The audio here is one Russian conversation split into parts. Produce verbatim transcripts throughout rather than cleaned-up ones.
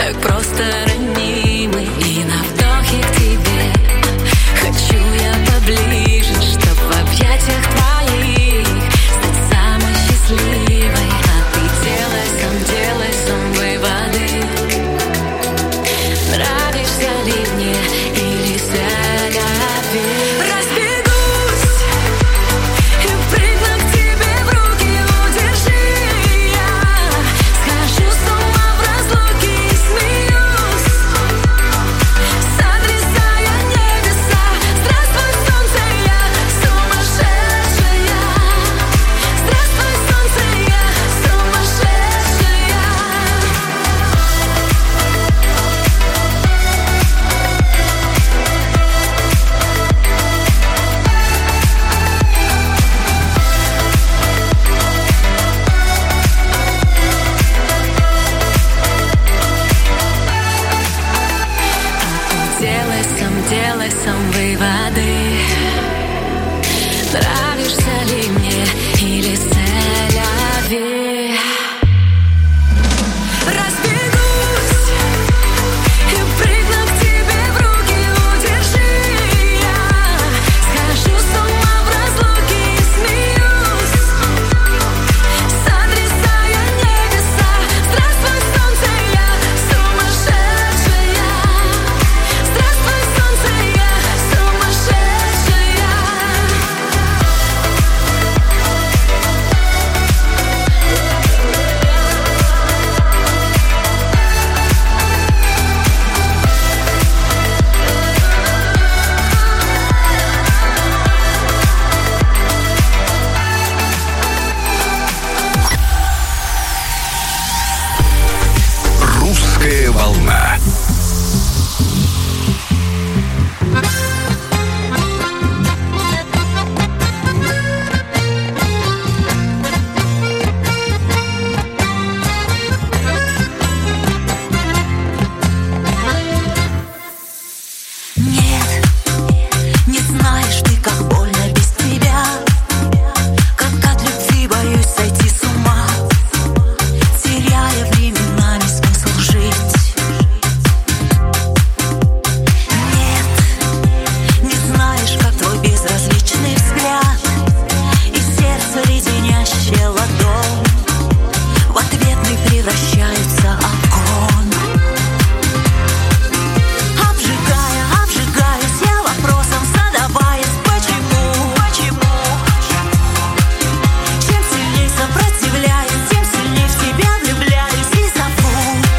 так просто ранимы. И на вдохе к тебе хочу я поближе, чтоб в объятиях твоих стать самой счастливой. А ты делай сам, делай сам выводы. Нравишься ли мне или соловей? Разбегусь и прыгну к тебе в руки, удержи я. Схожу с ума в разлуке и смеюсь, сотрясая небеса. Здравствуй, солнце, я сумасшедшая. Здравствуй, солнце, я сумасшедшая. Делай сам, делай сам выводы. Нравишься ли мне или соловей? Разбегусь и прыгну к тебе в руки, удержи я. Схожу с ума в разлуке и смеюсь, сотрясая небеса. Здравствуй, солнце, я сумасшедшая. Здравствуй, солнце, я сумасшедшая. Русская волна. Нет, не знаешь ты, как больно без тебя. Как от любви боюсь сойти с ума, теряя временами смысл жить. Нет, не знаешь, как твой безразличный взгляд и сердце леденящее ладонь в ответный превращаются в огонь. Обжигая, обжигаюсь я вопросом, задаваясь, почему, почему. Чем сильней сопротивляюсь, тем сильней в тебя влюбляюсь и зову.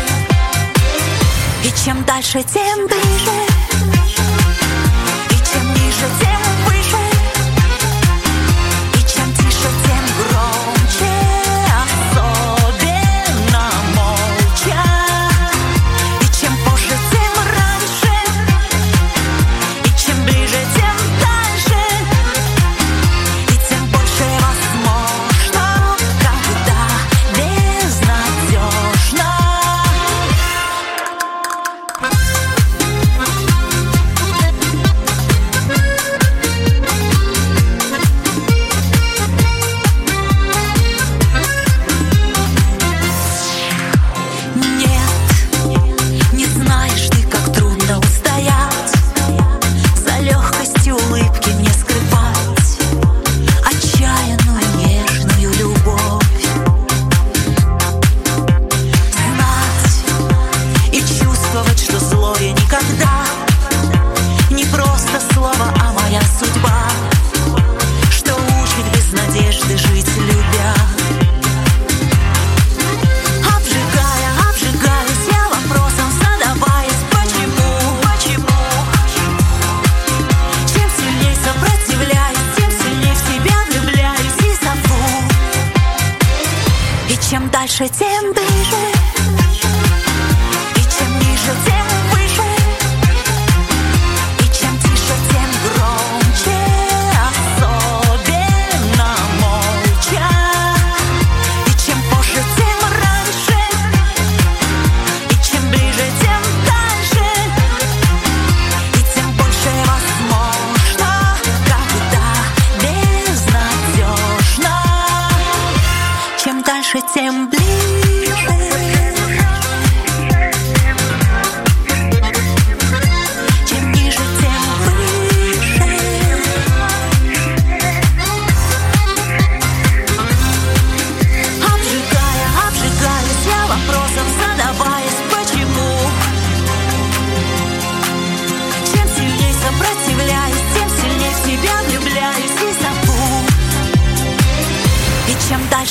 И чем дальше, тем ближе, и чем ниже, тем выше, и чем тише, тем громче, особенно молча. И чем позже, тем раньше, и чем ближе, тем дальше, и тем больше возможно, когда безнадежно.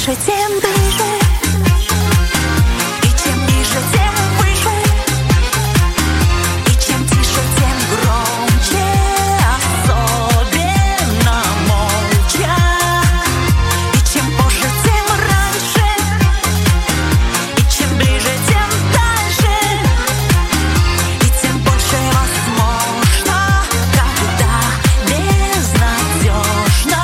выше, тем ближе. И чем ниже, тем выше. И чем тише, тем громче. Особенно молча. И чем позже, тем раньше. И чем ближе, тем дальше. И тем больше возможно, когда безнадежно.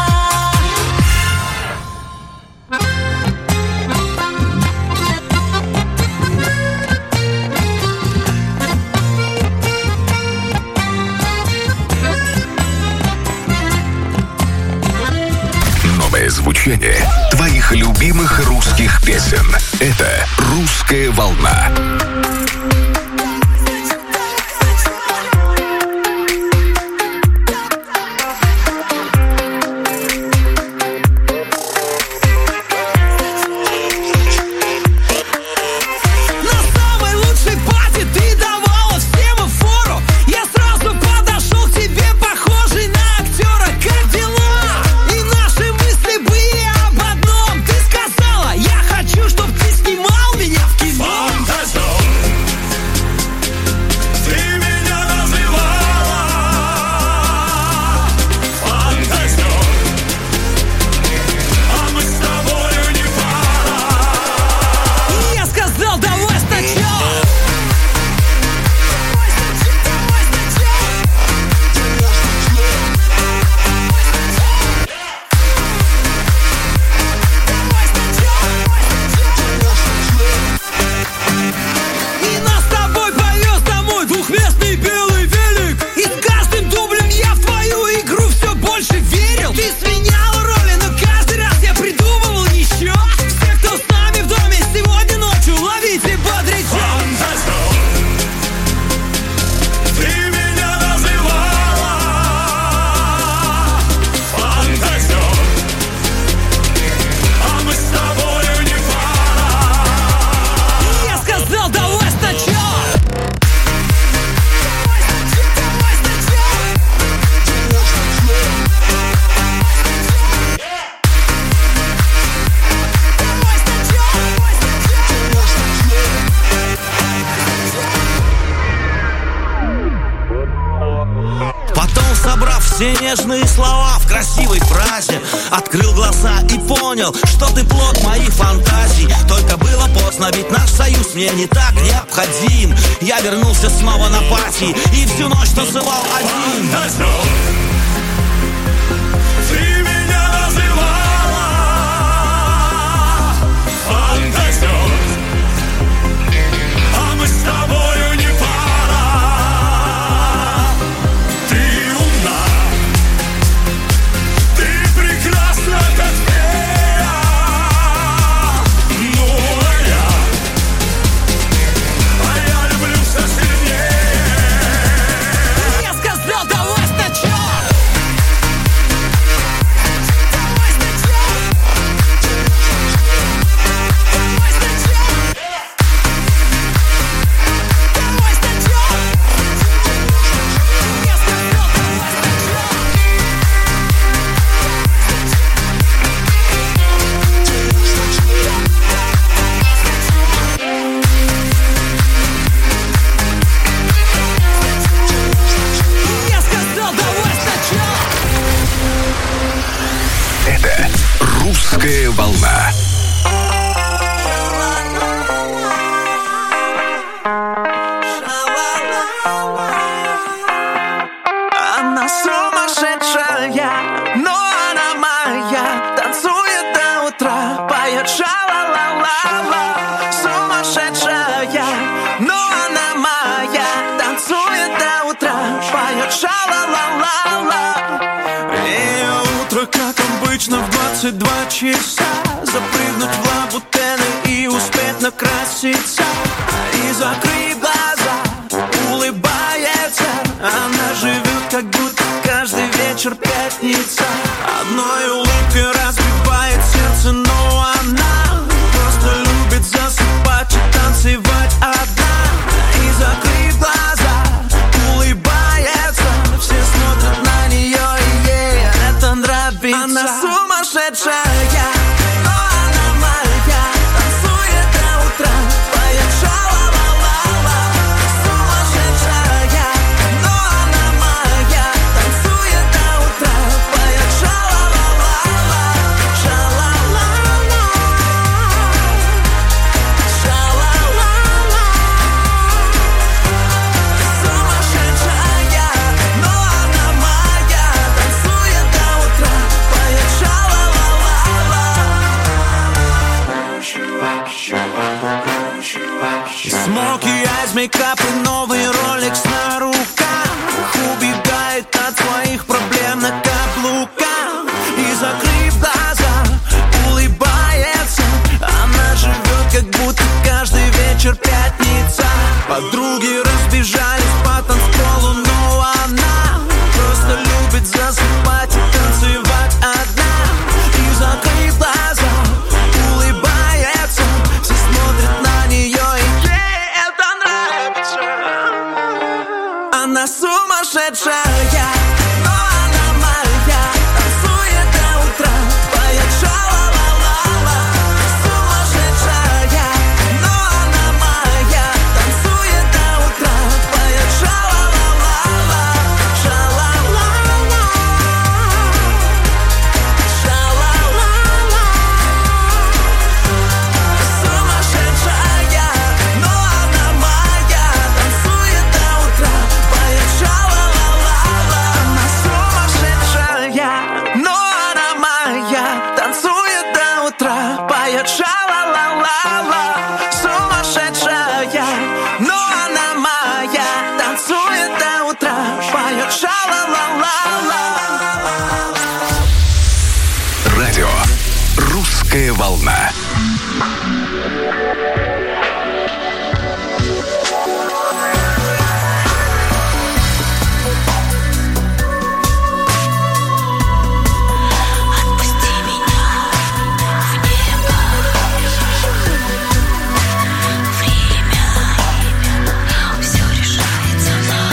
Новое звучание твоих любимых русских песен. Это «Русская волна». На самой лучшей пати ты давала всем фору. Я сразу подошел к тебе, похожий на актера. Как дела? И наши мысли были об одном. Ты сказала, я хочу, чтоб ты снимал меня в кино. Ты меня называла фантазер, а мы с тобою не пара. И я сказал, давай сначала. И нас с тобой повез домой двухместный белый велик. И с каждым дублем я в твою игру все больше верил. Ты сменяла роли, но каждый раз я придумывал еще. Все, кто с нами в доме сегодня ночью, ловите бодрячок. Фантазер, ты меня называла фантазер, а мы с тобою не пара. И я сказал, давай сначала. Потом, собрав все нежные слова в красивой фразе, открыл глаза и понял, что ты плод моих фантазий. Только было поздно, ведь наш союз мне не так необходим. Я вернулся снова на пати и всю ночь танцевал один. Фантазер, ты меня называла фантазер, а мы с тобою не пара. Ты умна, ты прекрасна, как фея. Ну, а я, а я люблю все сильнее. И я сказал, давай сначала. Я сказал, давай сначала. Это «Русская волна». Она сумасшедшая, но она моя. Танцует до утра, поет ша-ла-ла-ла-ла. Сумасшедшая, но она моя. Танцует до утра, поет ша-ла-ла-ла-ла. И утро, как обычно, в двадцать два часа. Запрыгнуть в лабутены и успеть накраситься. И закрыть глаза, улыбается. Она живет, как будто каждый вечер пятница. Одной улыбкой разбивает сердце, но она просто любит засыпать и танцевать одна. И закрыв глаза, улыбается. Все смотрят на нее, и ей это нравится. Она сумасшедшая, но она без мейкапа, новый роликс на руках. Убегает от своих проблем на каблуках. И закрыв глаза, улыбается. Она живет, как будто каждый вечер пятница. Подруги разбежались по танцполу, но она просто любит засыпать и танцевать одна. И закрыв глаза, улыбается. Все смотрят на нее, и ей это нравится. Она сумасшедшая, но она моя. Танцует до утра, поет ша-ла-ла-ла-ла. Сумасшедшая, но она моя. Танцует до утра, поет ша-ла-ла-ла-ла. Ша-ла-ла-ла. Ша-ла-ла-ла. Сумасшедшая, но она моя. Танцует до утра, поет ша-ла-ла-ла-ла. Она сумасшедшая, но она моя. Танцует до утра, поет ша-ла-ла-ла-ла. Сумасшедшая, но она моя. Танцует до утра, поет ша-ла-ла-ла-ла. Радио «Русская волна». Отпусти меня в небо. Время все решает сама.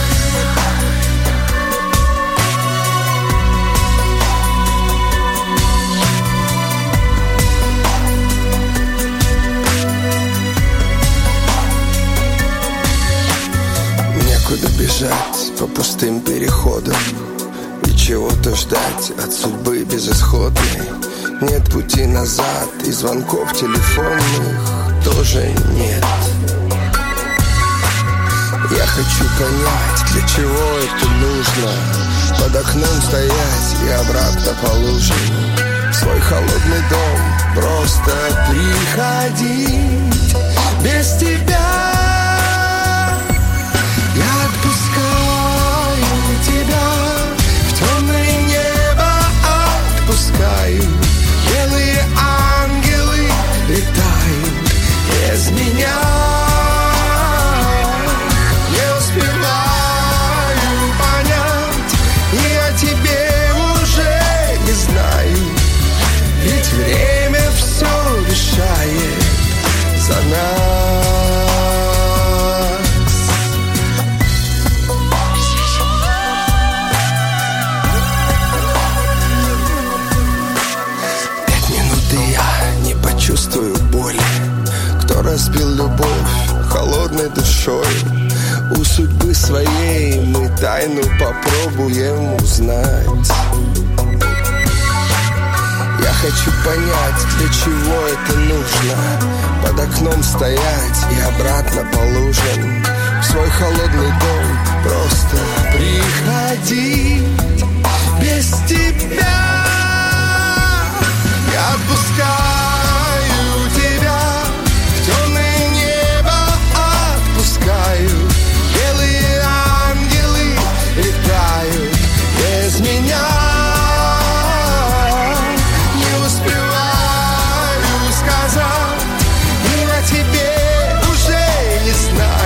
Некуда бежать по пустым переходам и чего-то ждать от судьбы безысходной. Нет пути назад, и звонков телефонных тоже нет. Я хочу понять, для чего это нужно. Под окном стоять и обратно по лужам. В свой холодный дом просто приходить. Без тебя я отпускаю тебя в темное небо, отпускаю. Белые ангелы летают без меня. Не успеваю понять, и о тебе уже не знаю. Ведь время все решает за нас. Пять минут, и я не почувствую боли. Кто разбил любовь холодной душой? У судьбы своей мы тайну попробуем узнать. Я хочу понять, для чего это нужно. Под окном стоять и обратно по лужам. В свой холодный дом просто приходить. Без тебя я отпускаю тебя в темное небо, отпускаю. Белые ангелы летают без меня. Не успеваю сказать, и о тебе уже не знаю.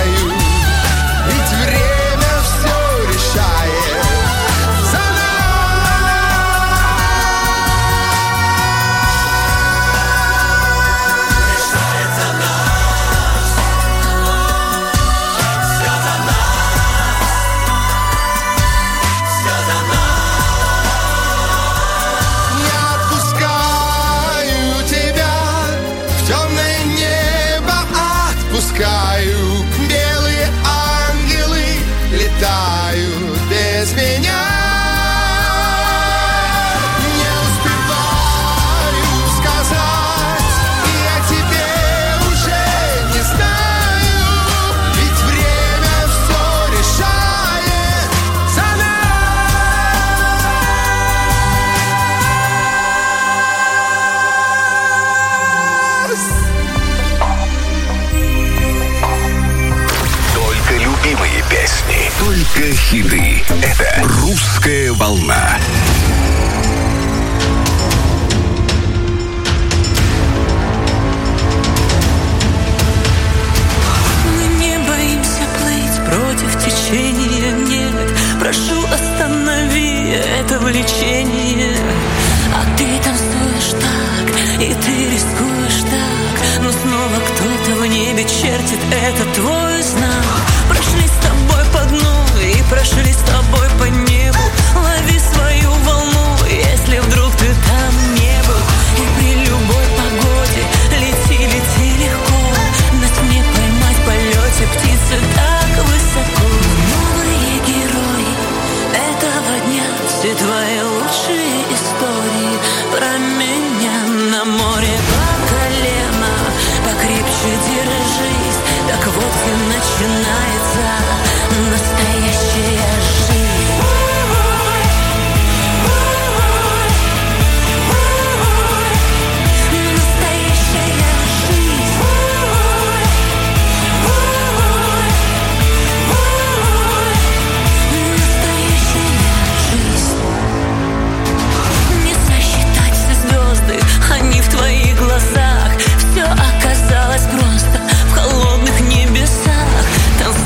Только хиты. Это «Русская волна». Против течения нет. Прошу, останови это влечение. А ты танцуешь так, и ты рискуешь так, но снова кто-то в небе чертит, это твой знак. Прошли с тобой по дну и прошли с тобой по небу. Лови свою волну, если вдруг ты там не был. И при любой погоде лети, лети легко. Нас не поймать в полете птицы так высоко. Новые герои этого дня, все твои лучшие истории про меня. На море по колено, покрепче держись. Так вот и начинается настоящая жизнь. Они в твоих глазах. Все оказалось просто в холодных небесах. Танцуй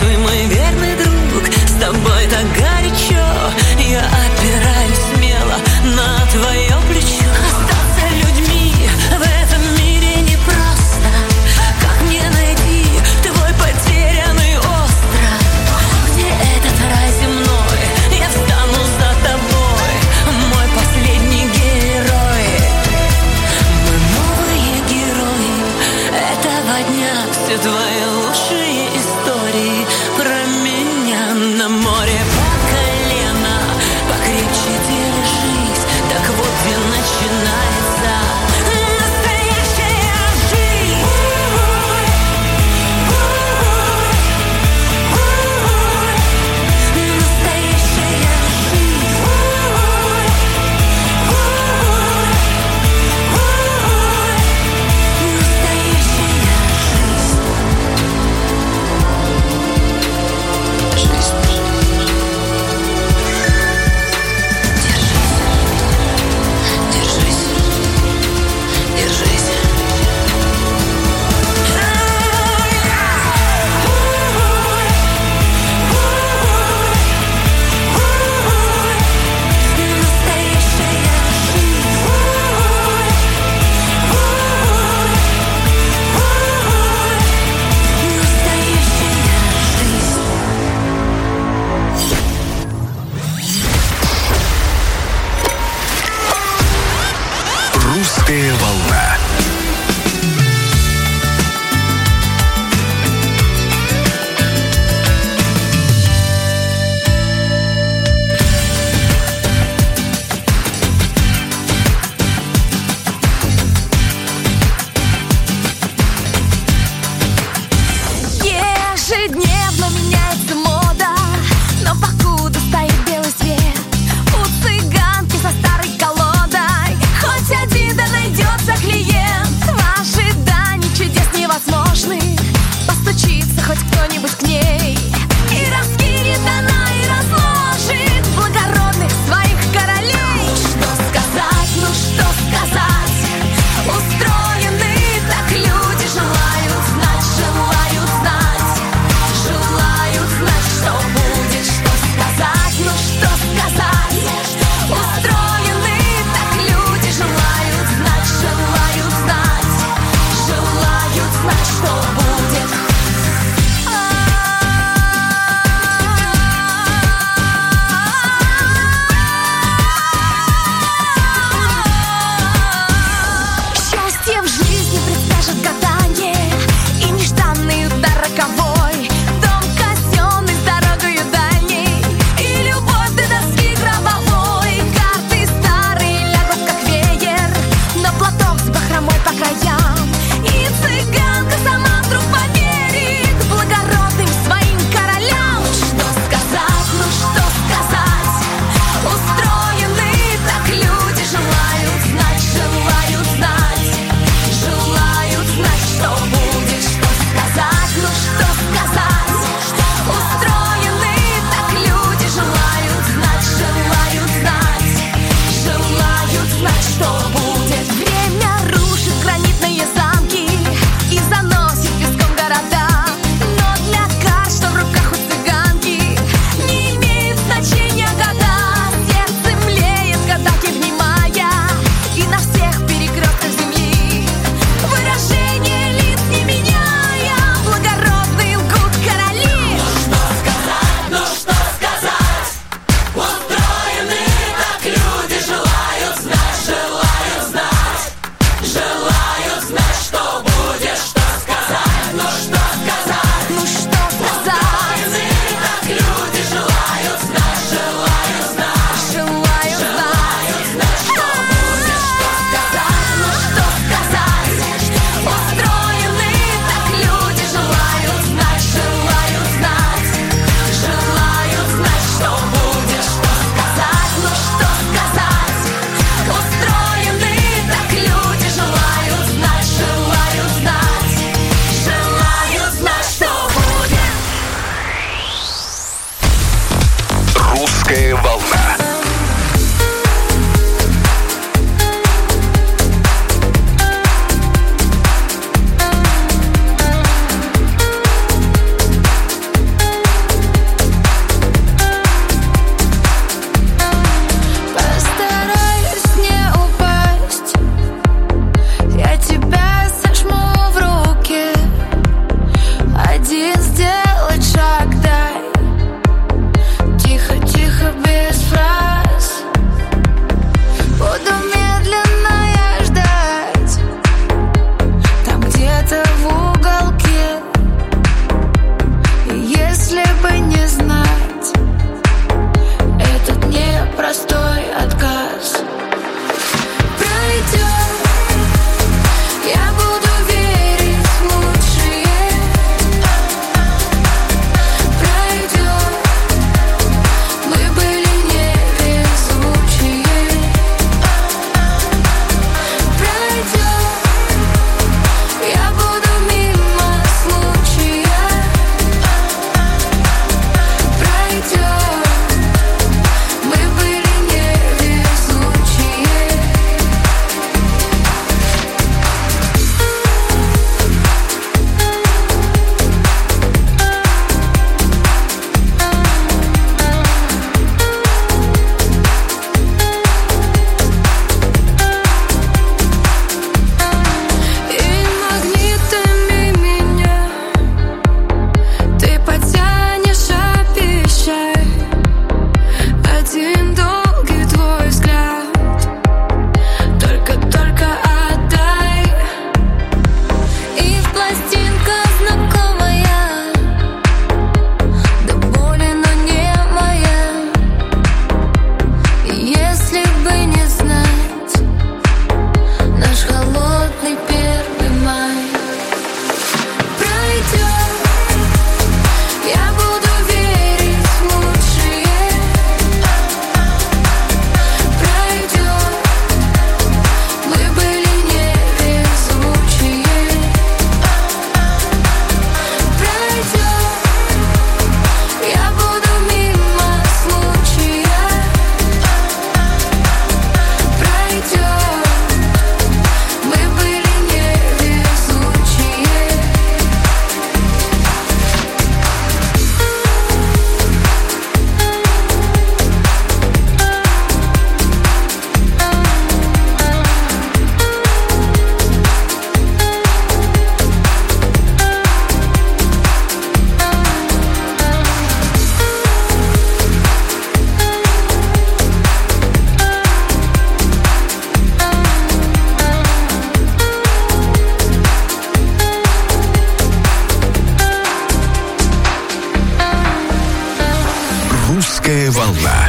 «Русская волна».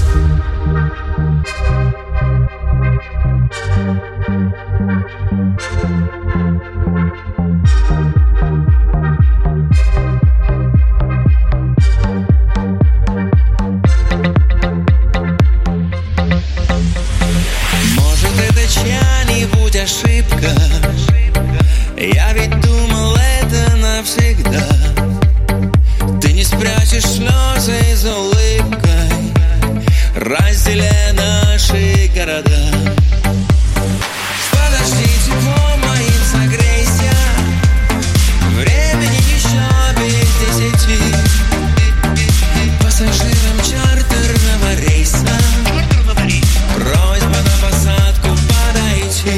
Может, это чья-нибудь ошибка? Я ведь думал, это навсегда. Ты не спрячешь слезы за улыбкой, разделяя наши города. Подожди, тепло моим согрейся, времени еще без десяти. Пассажирам чартерного рейса просьба на посадку подойти.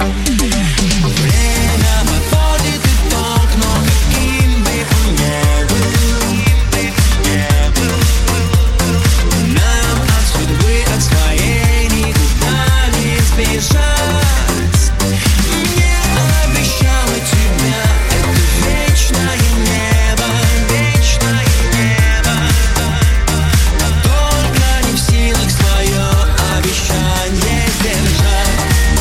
Время подводит итог, но каким бы он ни был, нам от судьбы, от своей никуда не сбежать. Мне обещала тебя это вечное небо, вечное небо. Только не в силах свое обещание сдержать.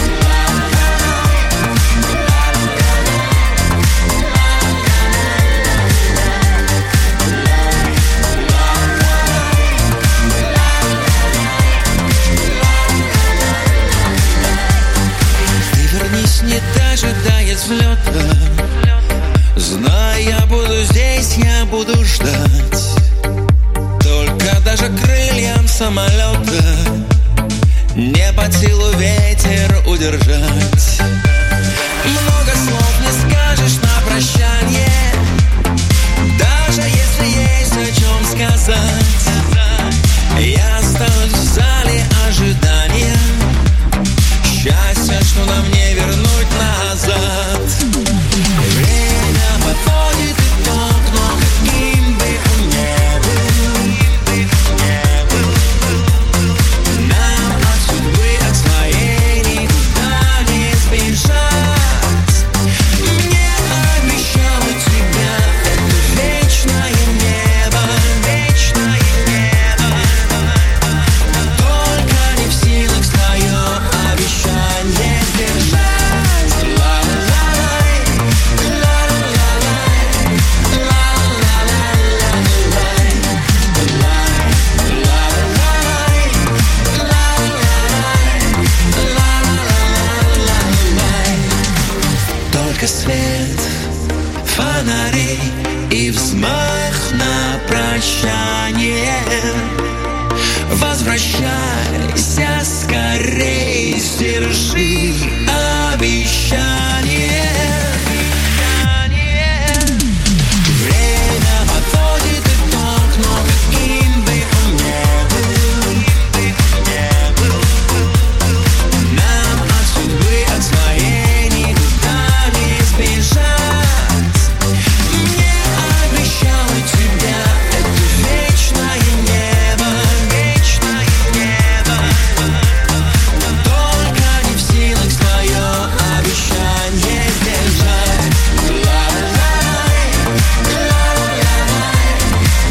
Ты вернись, не дожидаясь взлета. Знай, я буду здесь, я буду ждать. Только даже крыльям самолета не под силу ветер удержать. Много слов не скажешь на прощание, даже если есть о чем сказать. Я останусь в зале ожидания, счастье, что нам не вернуть назад. Время подводит итог, но каким бы он ни был, нам от судьбы, от своей никуда не сбежать. Мне обещала тебя это вечное небо, вечное небо. Только не в силах свое обещание сдержать. Ла-ла-лай, ла-ла-лай, ла-ла-лай, ла-ла-лай, ла-ла-лай. Только свет фонарей и взмах на прощание. Возвращайся скорей, сдержи обещание. Время подводит итог, но каким бы он ни был, нам от судьбы, от своей никуда не сбежать. Мне обещала тебя это вечное небо, вечное небо. Только не в силах свое обещание сдержать. Ла-ла-лай, ла-ла-лай,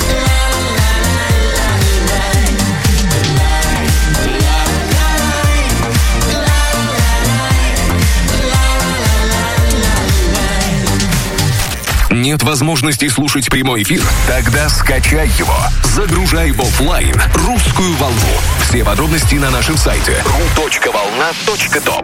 Нет возможности слушать прямой эфир? Тогда скачай его. Загружай в офлайн «Русскую волну». Все подробности на нашем сайте ру точка волна точка топ.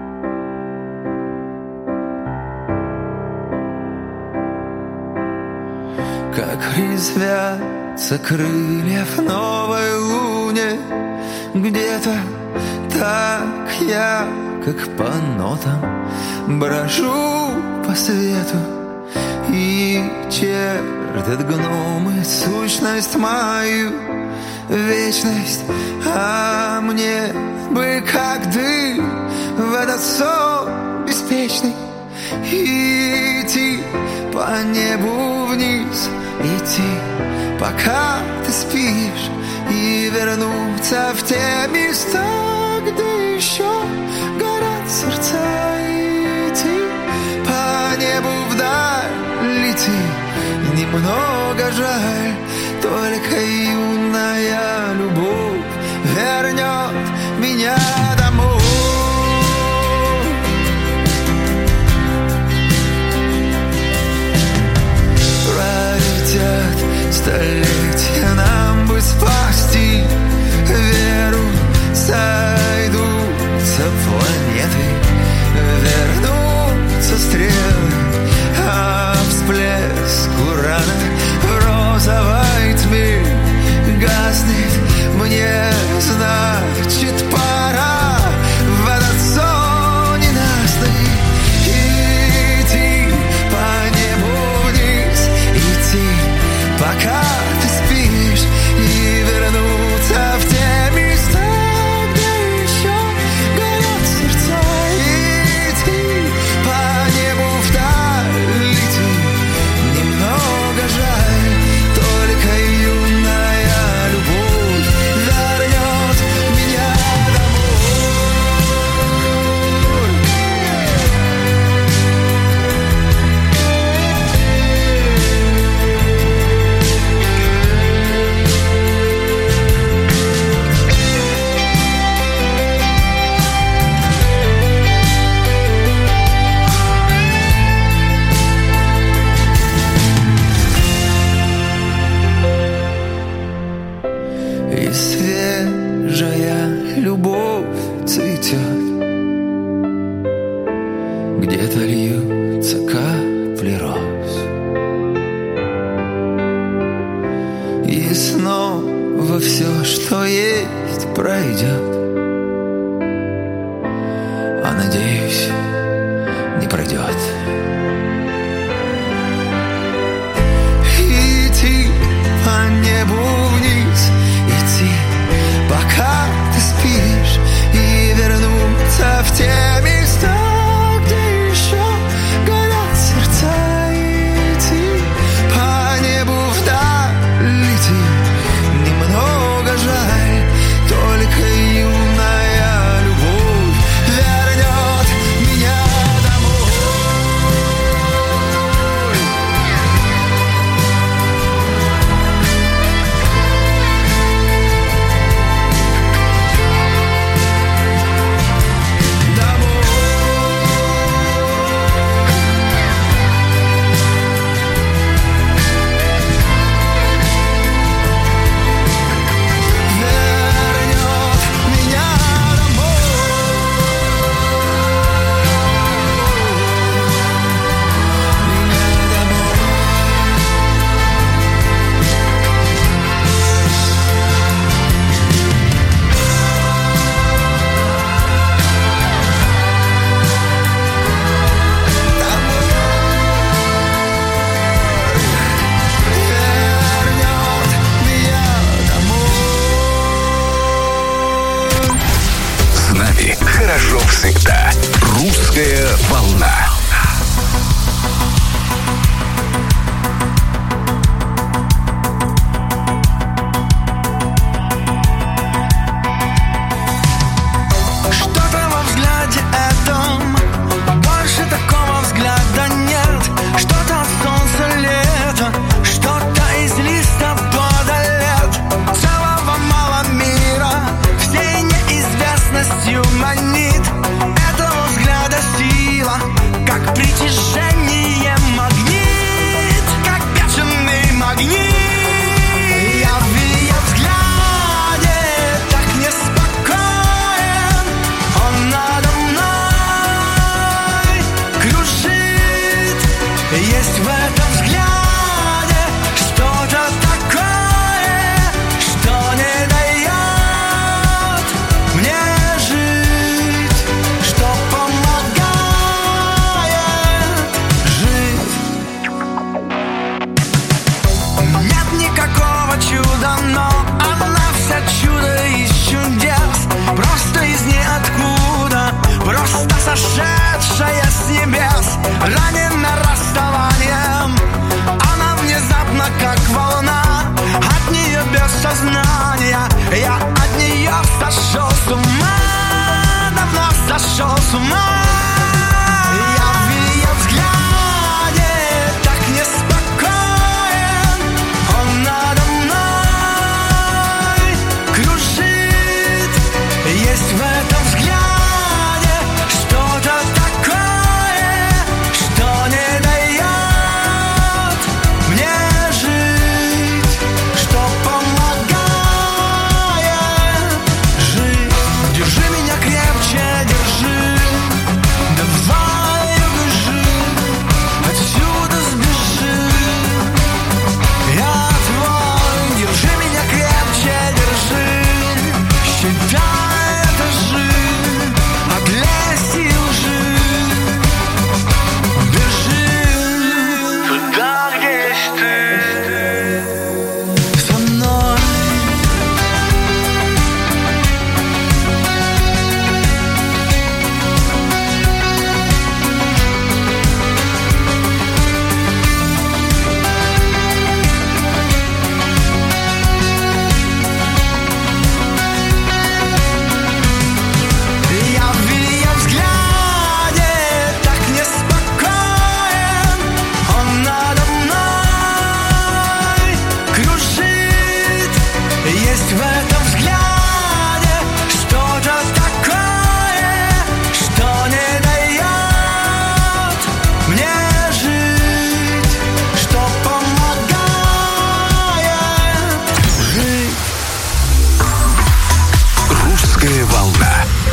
Как резвятся крылья в новой луне, где-то так я, как по нотам, брожу по свету, и чертят гномы сущность мою, вечность. А мне бы как дым в этот сон беспечный идти по небу вниз, идти, пока ты спишь, и вернуться в те места, где еще горят сердца, и идти по небу вдаль, лети. Немного жаль, только юная любовь вернет меня домой. Пролетят столетия, нам бы спасти веру, сойдутся планеты, вернутся стрелы, а всплеск урана в розовой тьме гаснет. Мне, значит, пора в этот сон ненастный идти по небу вниз, идти, пока ты спишь, и вернуться в те места, где еще горят сердца. Идти по небу вдаль, идти, немного жаль, только юная любовь вернет меня домой. И свежая любовь цветет, где-то льются капли роз, и снова все, что есть, пройдет, а надеюсь, не пройдет. Идти по небу вниз, идти, пока ты спишь, и вернуться в те места, где еще горят сердца. Идти по небу вдаль, идти, немного жаль, только юная любовь вернет меня домой. С нами хорошо всегда. Русская волна. Что-то во взгляде этом, больше такого взгляда нет. Что-то от солнца лето, что-то из листов года лет. Целого мало мира, всей неизвестностью манит. Этого взгляда сила, как притяжение магнит, как бешеный магнит. Я в ее взгляде так неспокоен, он надо мной кружит. Есть в этом взгляде что-то такое, что не дает мне жить, что помогает жить. Нет никакого чуда, но она вся чудо из чудес, просто из ниоткуда, просто сошедшая с небес, ранена расставанием. Она внезапно как волна, от нее без сознания. Я от нее сошел с ума, давно сошел с ума. Я в ее взгляде так неспокоен, он надо мной в этом взгляде что-то такое, что не дает мне жить, что помогает жить. Русская волна.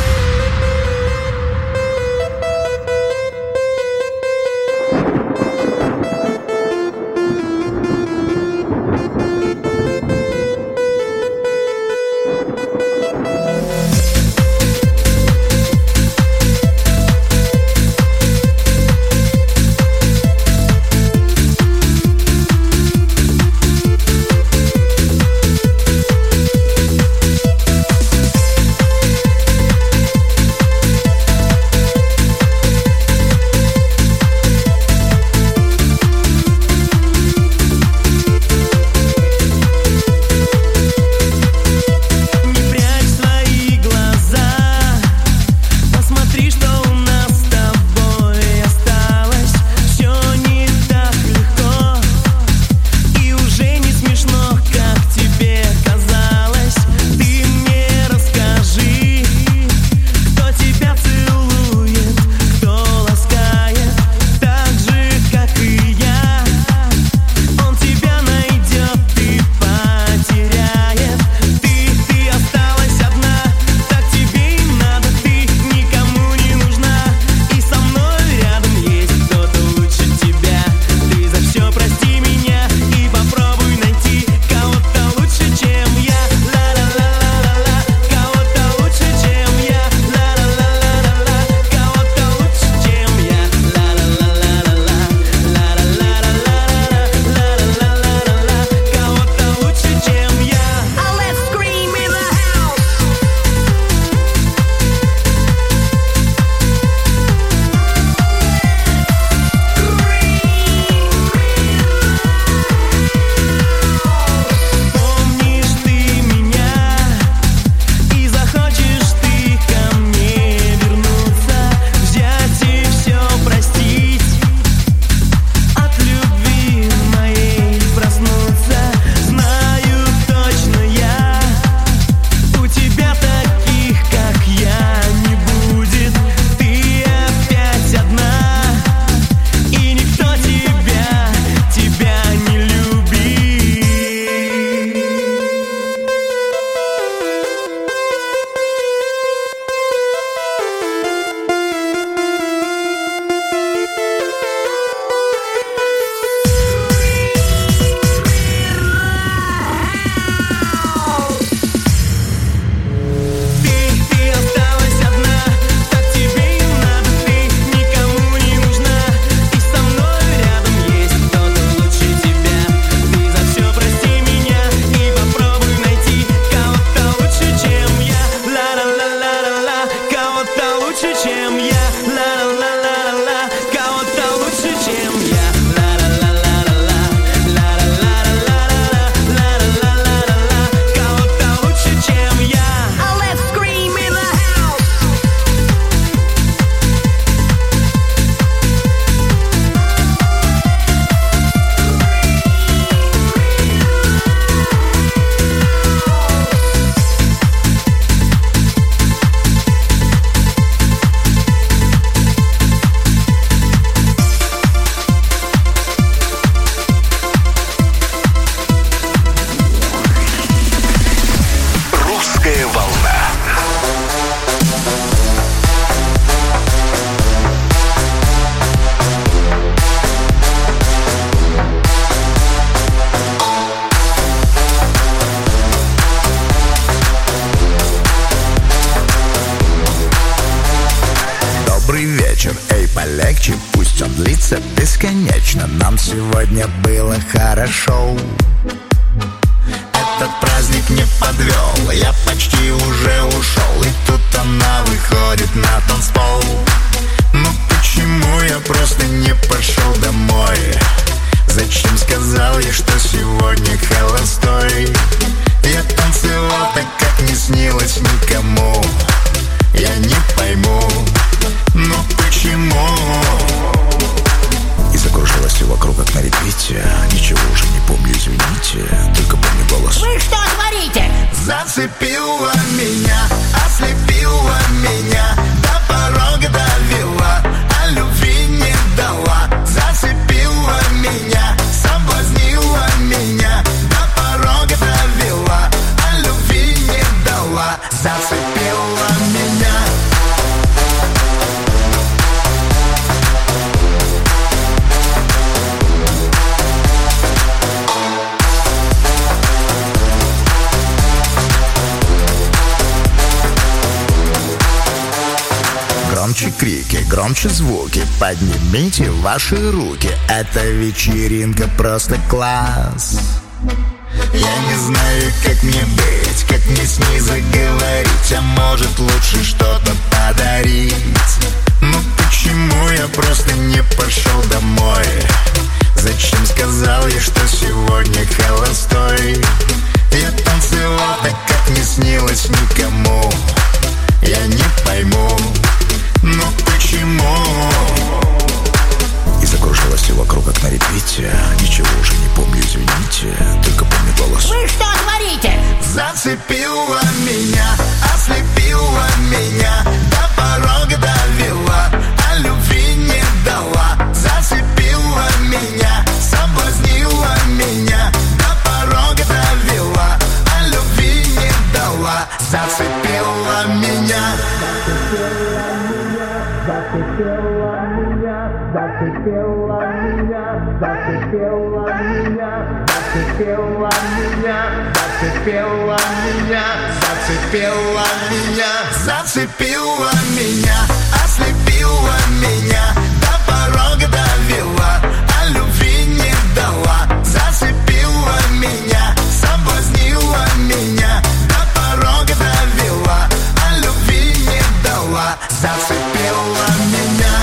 полегче, пусть он длится бесконечно. Нам сегодня было хорошо. Этот праздник не подвел, я почти уже ушел. И тут она выходит на танцпол. Ну почему я просто не пошел домой? Зачем сказал ей, что сегодня холостой? Я танцевал так, как не снилось никому. Я не пойму, ну почему? И закружилось все вокруг, как на репите. Ничего уже не помню, извините. Только помню голос. Вы что творите? За Зацепила меня, ослепила меня, до порога довела, а любви не дала. Зацепила меня, соблазнила меня, до порога довела, а любви не дала. Зацепила меня. Громче крики, громче звуки, поднимите ваши руки. Эта вечеринка просто класс. Я не знаю, как мне быть, как мне с ней заговорить, а может лучше что-то подарить. Ну почему я просто не пошел домой? Зачем сказал я, что сегодня холостой? Я танцевал так, как не снилось никому. Я не пойму, ну почему? И закружилась все вокруг, как на репите. Ничего уже не помню, извините, только помню голос. Вы что творите? Зацепила меня, ослепила меня, до порога довела, а любви не дала. Зацепила меня, соблазнила меня, до порога довела, а любви не дала. Зацепила меня. Зацепила меня, зацепила меня, зацепила меня, зацепила меня, зацепила меня, зацепила меня, зацепила меня, ослепила меня, до порога довела, а любви не дала. Зацепила меня, соблазнила меня, до порога довела, а любви не дала. Зацепила меня.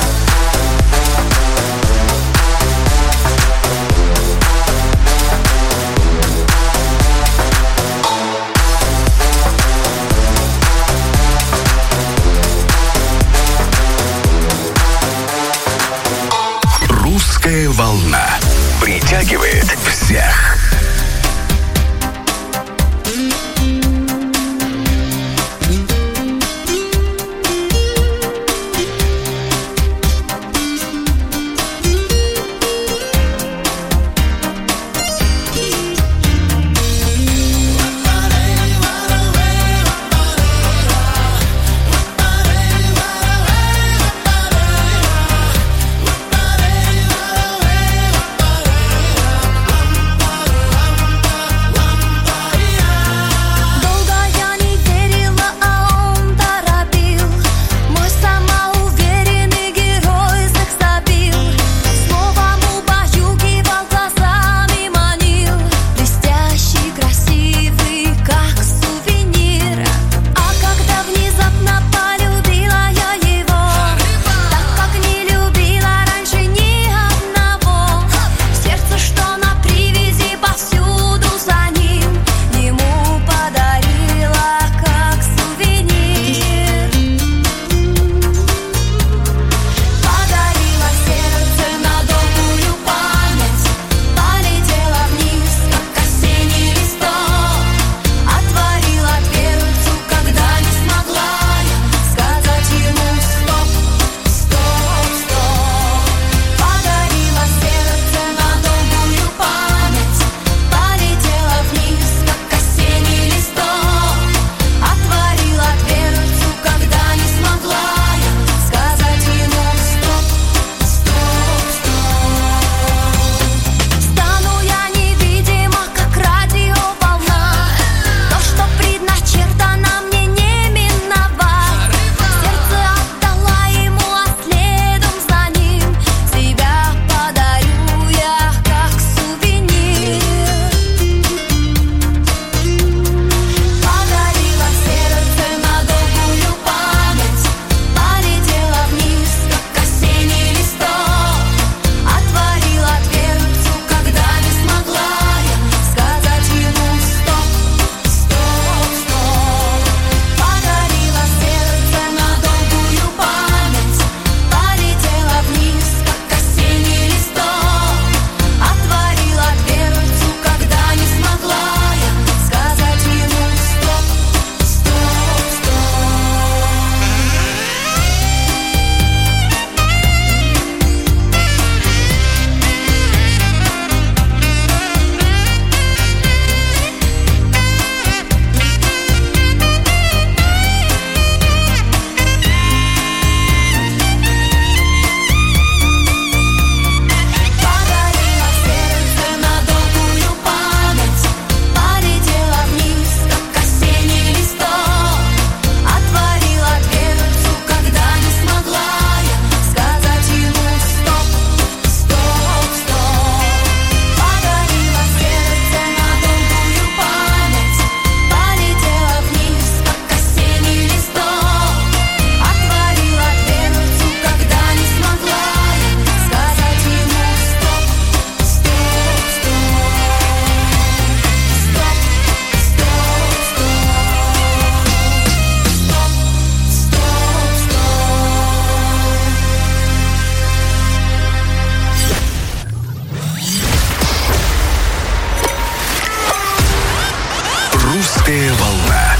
Русская волна.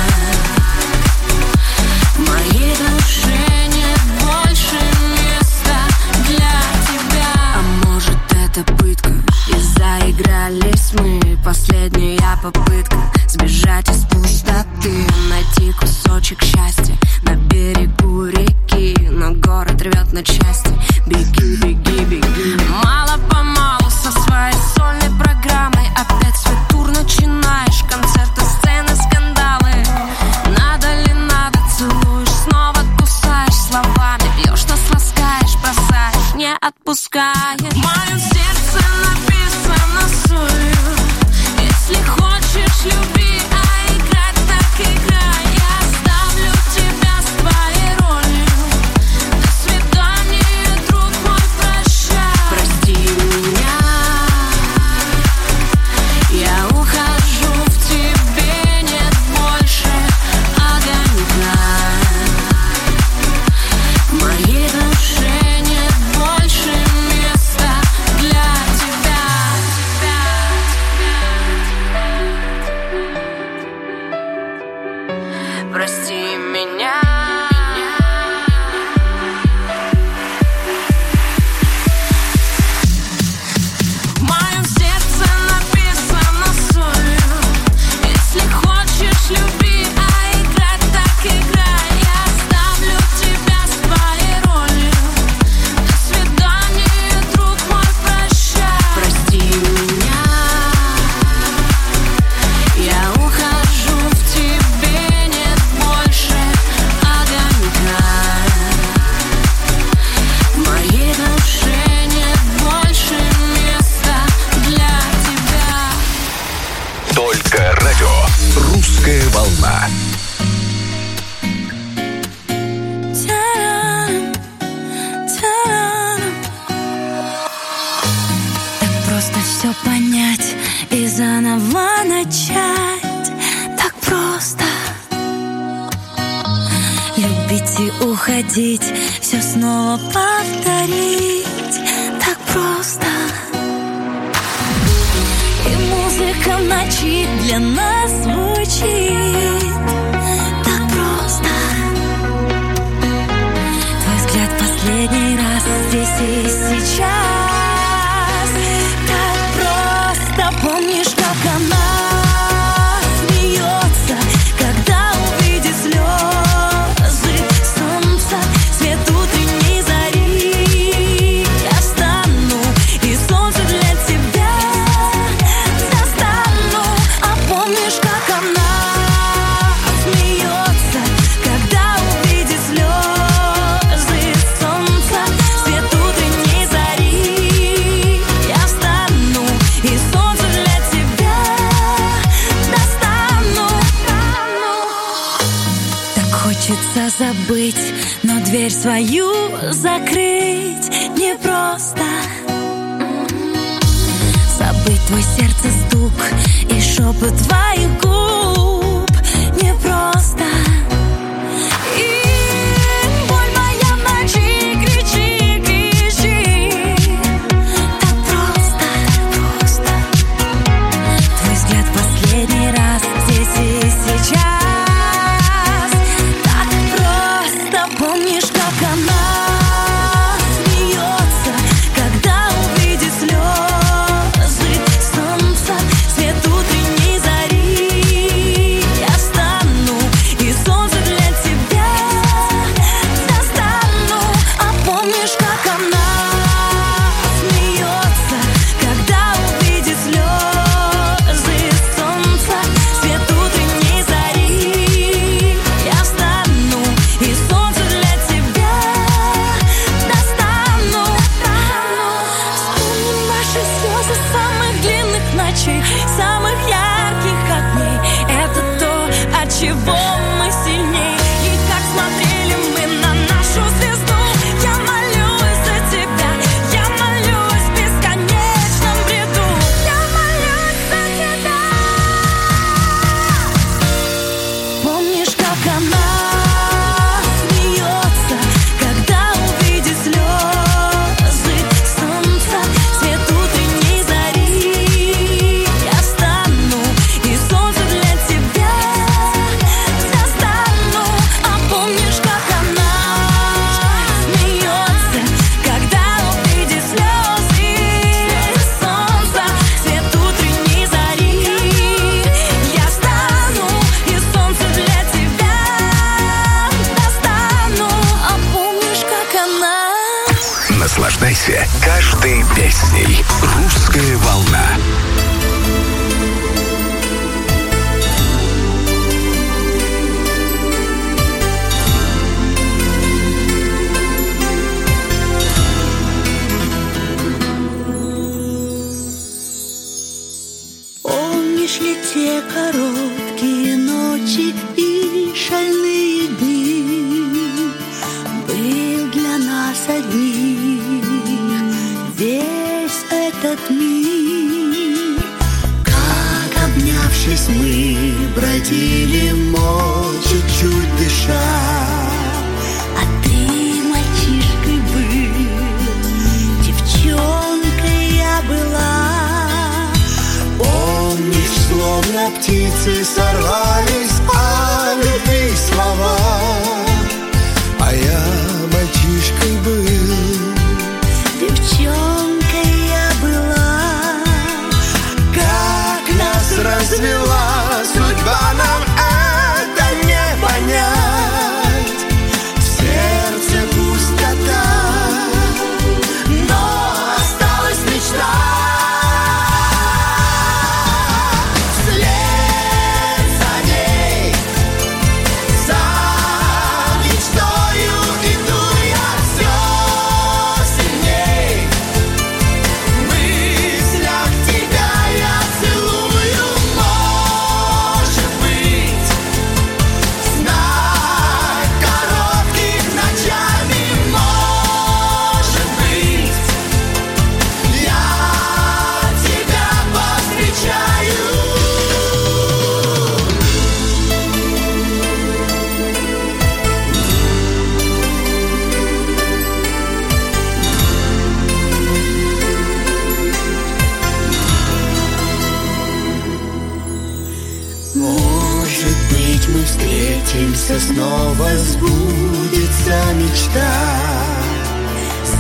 Моей душе нет больше места. отпускает. В моем сердце написано солью. Если хочешь, люби, а играть так играй. Я оставлю тебя с твоей ролью. До свидания, друг мой, прощай. Прости меня, я ухожу, в тебе нет больше огонька. В моей душе нет больше места для тебя. Прости меня. В моем сердце написано солью. Если хочешь, люби, а играть так играй. Я оставлю тебя с твоей ролью. До свидания, друг мой, прощай. Прости меня, я ухожу, в тебе нет больше огонька. В моей душе нет больше места для тебя. Только радио. Русская волна. Та-дам, та-дам. Так просто все понять и заново начать. Так просто любить и уходить, все снова повторить. Так просто. И музыка в ночи для нас звучит. Так просто. Твой взгляд последний раз здесь и сейчас. Так просто. Помнишь, как она смеется, когда увидит слезы солнца, свет утренней зари. Я встану, и солнце для тебя достану. А помнишь, как она смеется, когда увидит слезы солнца, свет утренней зари. Я встану, и солнце для тебя достану. Так хочется забыть, но дверь свою закрыть непросто. Забыть твой сердце стук и шепот твоих губ непросто. И боль моя в ночи кричи, кричи. Так просто, просто. Твой взгляд последний раз здесь и сейчас. Так просто. Помнишь, как она смеется, когда увидит слезы солнца, свет утренней зари. Я встану, и солнце для тебя достану. А помнишь, как она смеется, когда увидит слезы солнца, свет утренней зари. Я встану, и солнце для тебя достану. Вспомним наши слезы самых длинных ночей, самых ярких огней. Это то, от чего мы сильней. И как смотрели мы на нашу звезду. Я молюсь за тебя, я молюсь в бесконечном бреду. Я молюсь за тебя. Помнишь, как она смеется, когда увидит слезы солнца, свет утренней зари. Я встану, и солнце для тебя достану. А помнишь, как она смеется, когда увидит слезы солнца, свет утренней зари. Я встану, и солнце для тебя достану. А помнишь, как она. Наслаждайся каждой песней. Русская волна. остались одни, весь этот мир. Как обнявшись мы бродили молча, чуть дыша. А ты мальчишкой был, девчонкой я была. Помнишь, словно птицы сорвались о любви слова. А я мальчишкой был, девчонкой я была. Как нас развела судьба, нам это не понять. В сердце пустота, но осталась мечта. Встретимся, снова сбудется мечта.